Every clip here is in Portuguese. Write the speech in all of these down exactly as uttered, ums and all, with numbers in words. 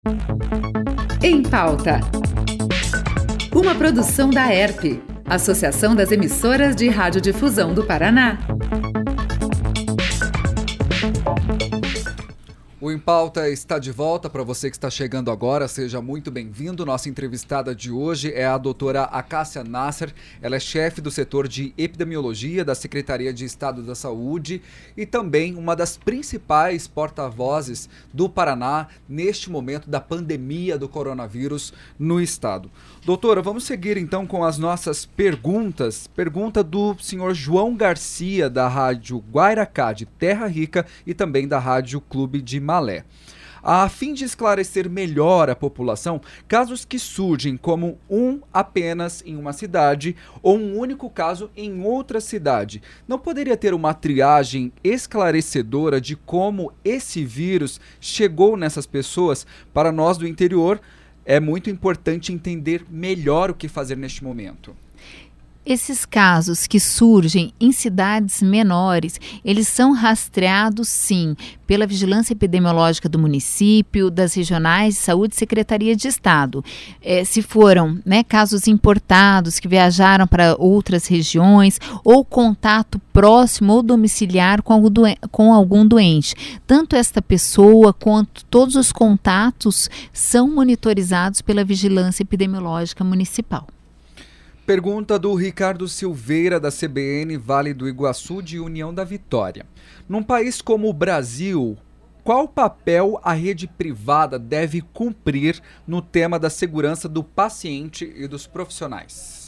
Em Pauta. Uma produção da E R P, Associação das Emissoras de Radiodifusão do Paraná. O Em Pauta está de volta. Para você que está chegando agora, seja muito bem-vindo. Nossa entrevistada de hoje é a doutora Acácia Nasser. Ela é chefe do setor de epidemiologia da Secretaria de Estado da Saúde e também uma das principais porta-vozes do Paraná neste momento da pandemia do coronavírus no estado. Doutora, vamos seguir então com as nossas perguntas. Pergunta do senhor João Garcia, da Rádio Guairacá de Terra Rica e também da Rádio Clube de Malé. A fim de esclarecer melhor a população, casos que surgem como um apenas em uma cidade ou um único caso em outra cidade, não poderia ter uma triagem esclarecedora de como esse vírus chegou nessas pessoas? Para nós do interior, é muito importante entender melhor o que fazer neste momento. Esses casos que surgem em cidades menores, eles são rastreados, sim, pela Vigilância Epidemiológica do município, das regionais de saúde e Secretaria de Estado. É, se foram né, casos importados que viajaram para outras regiões ou contato próximo ou domiciliar com algum, doen- com algum doente. Tanto esta pessoa quanto todos os contatos são monitorizados pela Vigilância Epidemiológica Municipal. Pergunta do Ricardo Silveira, da C B N Vale do Iguaçu, de União da Vitória. Num país como o Brasil, qual papel a rede privada deve cumprir no tema da segurança do paciente e dos profissionais?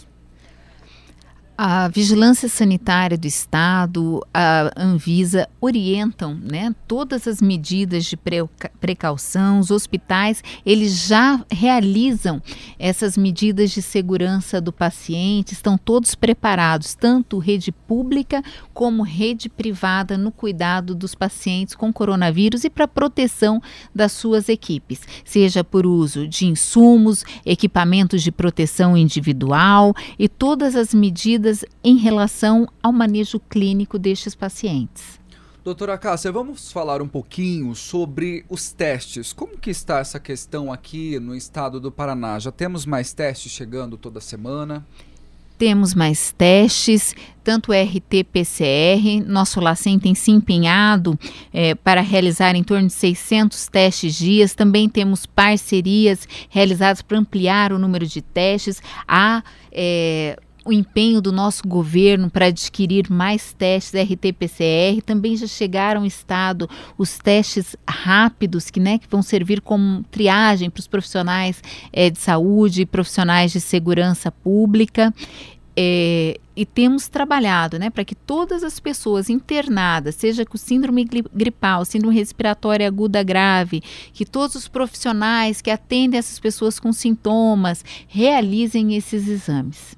A Vigilância Sanitária do Estado, a Anvisa, orientam né, todas as medidas de precaução. Os hospitais, eles já realizam essas medidas de segurança do paciente, estão todos preparados, tanto rede pública como rede privada, no cuidado dos pacientes com coronavírus e para proteção das suas equipes, seja por uso de insumos, equipamentos de proteção individual e todas as medidas em relação ao manejo clínico destes pacientes. Doutora Cássia, vamos falar um pouquinho sobre os testes. Como que está essa questão aqui no estado do Paraná? Já temos mais testes chegando toda semana? Temos mais testes, tanto o R T P C R, nosso LACEN tem se empenhado é, para realizar em torno de seiscentos testes dias. Também temos parcerias realizadas para ampliar o número de testes. Há é, o empenho do nosso governo para adquirir mais testes R T P C R. Também já chegaram ao estado os testes rápidos que, né, que vão servir como triagem para os profissionais é, de saúde e profissionais de segurança pública. É, e temos trabalhado né, para que todas as pessoas internadas, seja com síndrome gripal, síndrome respiratória aguda grave, que todos os profissionais que atendem essas pessoas com sintomas realizem esses exames.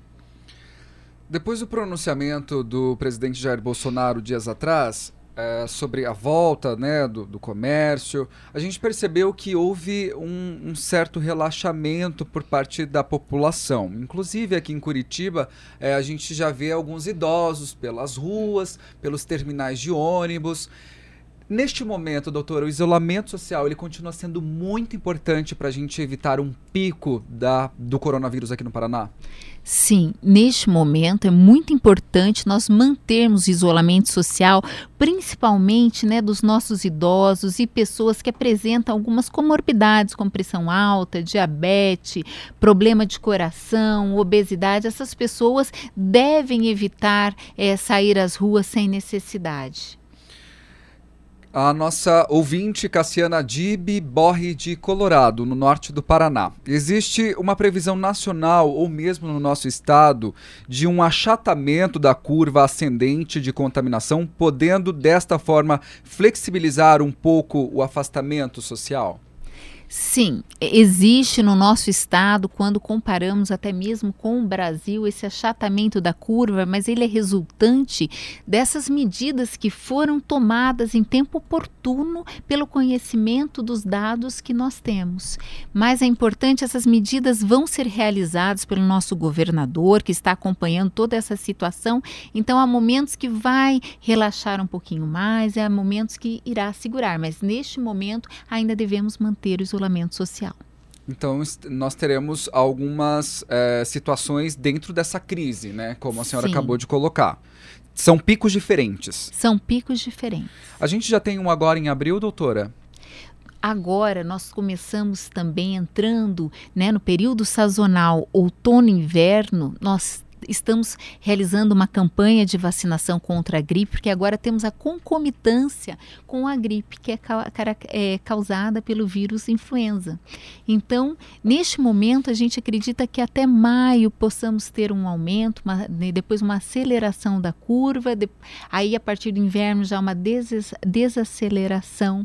Depois do pronunciamento do presidente Jair Bolsonaro dias atrás, é, sobre a volta né, do, do comércio, a gente percebeu que houve um, um certo relaxamento por parte da população. Inclusive aqui em Curitiba, é, a gente já vê alguns idosos pelas ruas, pelos terminais de ônibus. Neste momento, doutora, o isolamento social ele continua sendo muito importante para a gente evitar um pico da, do coronavírus aqui no Paraná? Sim, neste momento é muito importante nós mantermos o isolamento social, principalmente né, dos nossos idosos e pessoas que apresentam algumas comorbidades, como pressão alta, diabetes, problema de coração, obesidade. Essas pessoas devem evitar é, sair às ruas sem necessidade. A nossa ouvinte Cassiana Dib Borre de Colorado, no norte do Paraná. Existe uma previsão nacional ou mesmo no nosso estado de um achatamento da curva ascendente de contaminação, podendo desta forma flexibilizar um pouco o afastamento social? Sim, existe no nosso estado, quando comparamos até mesmo com o Brasil, esse achatamento da curva, mas ele é resultante dessas medidas que foram tomadas em tempo oportuno pelo conhecimento dos dados que nós temos. Mas é importante, essas medidas vão ser realizadas pelo nosso governador, que está acompanhando toda essa situação. Então, há momentos que vai relaxar um pouquinho mais, há momentos que irá segurar, mas neste momento ainda devemos manter o isolamento isolamento social. Então, nós teremos algumas é, situações dentro dessa crise, né? Como a senhora Sim. acabou de colocar. São picos diferentes. São picos diferentes. A gente já tem um agora em abril, doutora? Agora nós começamos também entrando, né, no período sazonal outono e inverno. Nós estamos realizando uma campanha de vacinação contra a gripe, porque agora temos a concomitância com a gripe, que é, é causada pelo vírus influenza. Então, neste momento, a gente acredita que até maio possamos ter um aumento, uma, depois uma aceleração da curva, de, aí a partir do inverno já uma des, desaceleração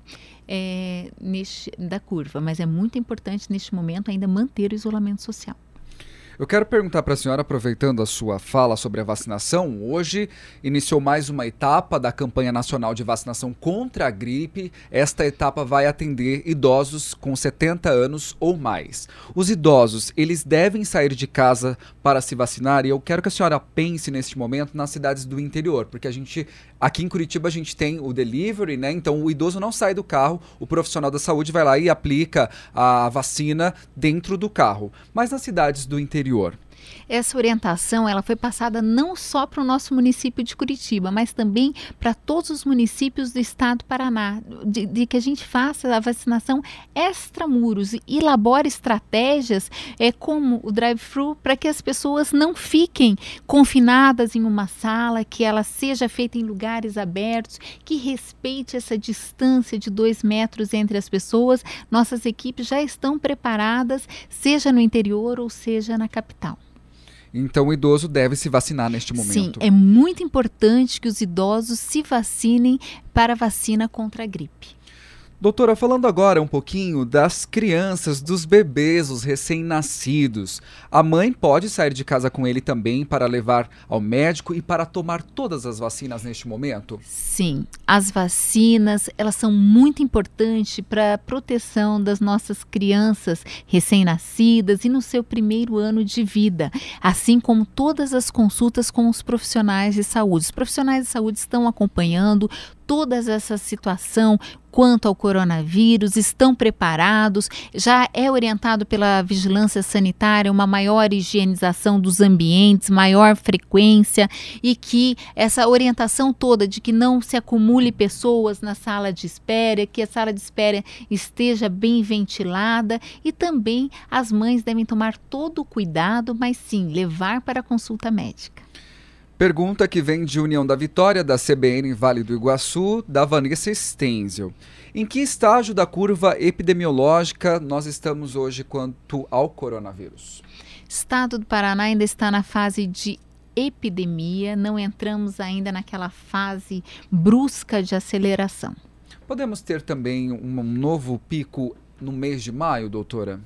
é, neste, da curva. Mas é muito importante neste momento ainda manter o isolamento social. Eu quero perguntar para a senhora, aproveitando a sua fala sobre a vacinação, hoje iniciou mais uma etapa da campanha nacional de vacinação contra a gripe. Esta etapa vai atender idosos com setenta anos ou mais. Os idosos, eles devem sair de casa para se vacinar, e eu quero que a senhora pense neste momento nas cidades do interior, porque a gente, aqui em Curitiba a gente tem o delivery, né? Então o idoso não sai do carro, o profissional da saúde vai lá e aplica a vacina dentro do carro. Mas nas cidades do interior, essa orientação ela foi passada não só para o nosso município de Curitiba, mas também para todos os municípios do estado do Paraná, de, de que a gente faça a vacinação extramuros e elabore estratégias é, como o drive-thru para que as pessoas não fiquem confinadas em uma sala, que ela seja feita em lugares abertos, que respeite essa distância de dois metros entre as pessoas. Nossas equipes já estão preparadas, seja no interior ou seja na capital. Então o idoso deve se vacinar neste momento. Sim, é muito importante que os idosos se vacinem para a vacina contra a gripe. Doutora, falando agora um pouquinho das crianças, dos bebês, os recém-nascidos. A mãe pode sair de casa com ele também para levar ao médico e para tomar todas as vacinas neste momento? Sim, as vacinas, elas são muito importantes para a proteção das nossas crianças recém-nascidas e no seu primeiro ano de vida, assim como todas as consultas com os profissionais de saúde. Os profissionais de saúde estão acompanhando toda essa situação quanto ao coronavírus, estão preparados, já é orientado pela vigilância sanitária uma maior higienização dos ambientes, maior frequência, e que essa orientação toda de que não se acumule pessoas na sala de espera, que a sala de espera esteja bem ventilada, e também as mães devem tomar todo o cuidado, mas sim, levar para a consulta médica. Pergunta que vem de União da Vitória, da C B N Vale do Iguaçu, da Vanessa Stenzel. Em que estágio da curva epidemiológica nós estamos hoje quanto ao coronavírus? Estado do Paraná ainda está na fase de epidemia, não entramos ainda naquela fase brusca de aceleração. Podemos ter também um novo pico no mês de maio, doutora?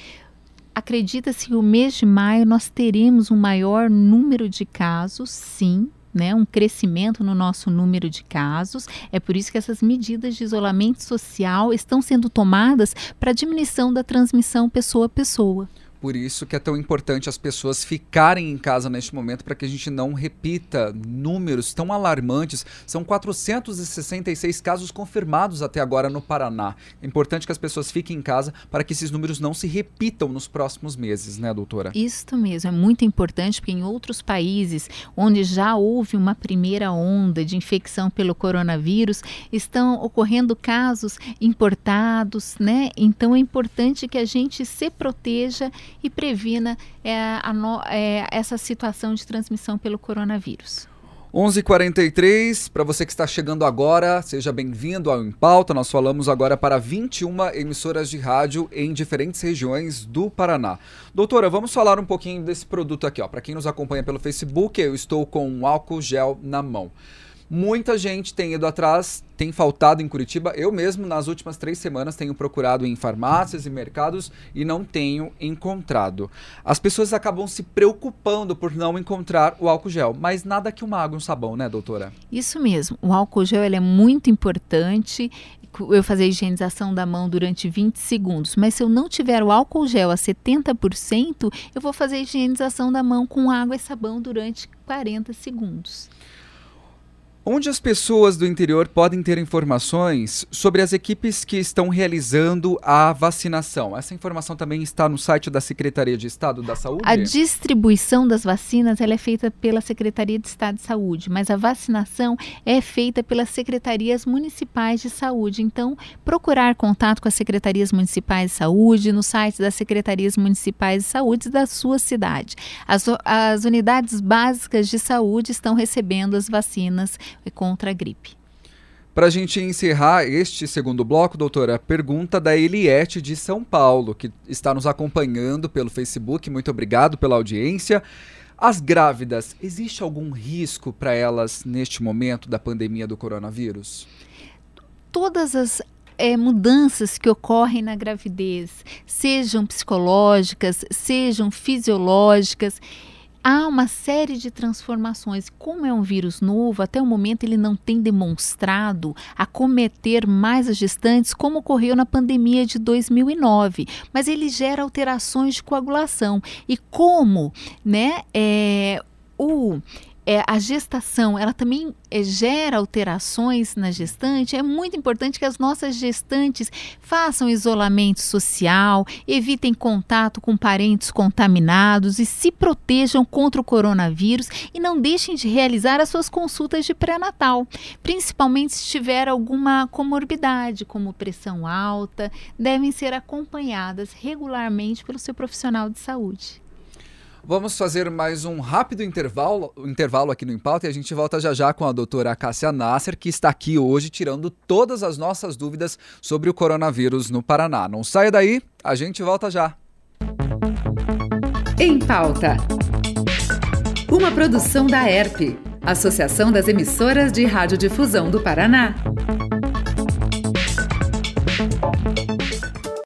Acredita-se que o mês de maio nós teremos um maior número de casos, sim, né, um crescimento no nosso número de casos. É por isso que essas medidas de isolamento social estão sendo tomadas para diminuição da transmissão pessoa a pessoa. Por isso que é tão importante as pessoas ficarem em casa neste momento, para que a gente não repita números tão alarmantes. São quatrocentos e sessenta e seis casos confirmados até agora no Paraná. É importante que as pessoas fiquem em casa para que esses números não se repitam nos próximos meses, né, doutora? Isso mesmo, é muito importante, porque em outros países onde já houve uma primeira onda de infecção pelo coronavírus, estão ocorrendo casos importados, né? Então é importante que a gente se proteja e previna é, a no, é, essa situação de transmissão pelo coronavírus. onze e quarenta e três, para você que está chegando agora, seja bem-vindo ao Em Pauta. Nós falamos agora para vinte e uma emissoras de rádio em diferentes regiões do Paraná. Doutora, vamos falar um pouquinho desse produto aqui, ó. Para quem nos acompanha pelo Facebook, eu estou com um álcool gel na mão. Muita gente tem ido atrás, tem faltado em Curitiba. Eu mesmo, nas últimas três semanas, tenho procurado em farmácias e mercados e não tenho encontrado. As pessoas acabam se preocupando por não encontrar o álcool gel, mas nada que uma água e um sabão, né, doutora? Isso mesmo. O álcool gel ele é muito importante. Eu fazer a higienização da mão durante vinte segundos, mas se eu não tiver o álcool gel a setenta por cento, eu vou fazer a higienização da mão com água e sabão durante quarenta segundos. Onde as pessoas do interior podem ter informações sobre as equipes que estão realizando a vacinação? Essa informação também está no site da Secretaria de Estado da Saúde? A distribuição das vacinas ela é feita pela Secretaria de Estado de Saúde, mas a vacinação é feita pelas secretarias municipais de saúde. Então, procurar contato com as secretarias municipais de saúde, no site das secretarias municipais de saúde da sua cidade. As, as unidades básicas de saúde estão recebendo as vacinas contra a gripe. Para a gente encerrar este segundo bloco, doutora, pergunta da Eliette de São Paulo, que está nos acompanhando pelo Facebook. Muito obrigado pela audiência. As grávidas, existe algum risco para elas neste momento da pandemia do coronavírus? Todas as É, mudanças que ocorrem na gravidez, sejam psicológicas, sejam fisiológicas, há uma série de transformações. Como é um vírus novo, até o momento ele não tem demonstrado acometer mais as gestantes, como ocorreu na pandemia de dois mil e nove, mas ele gera alterações de coagulação. E como, né, é, o... É, a gestação, ela também é, gera alterações na gestante. É muito importante que as nossas gestantes façam isolamento social, evitem contato com parentes contaminados e se protejam contra o coronavírus e não deixem de realizar as suas consultas de pré-natal, principalmente se tiver alguma comorbidade, como pressão alta, devem ser acompanhadas regularmente pelo seu profissional de saúde. Vamos fazer mais um rápido intervalo, intervalo aqui no Em Pauta e a gente volta já já com a doutora Cássia Nasser, que está aqui hoje tirando todas as nossas dúvidas sobre o coronavírus no Paraná. Não saia daí, a gente volta já. Em Pauta. Uma produção da E R P, Associação das Emissoras de Radiodifusão do Paraná.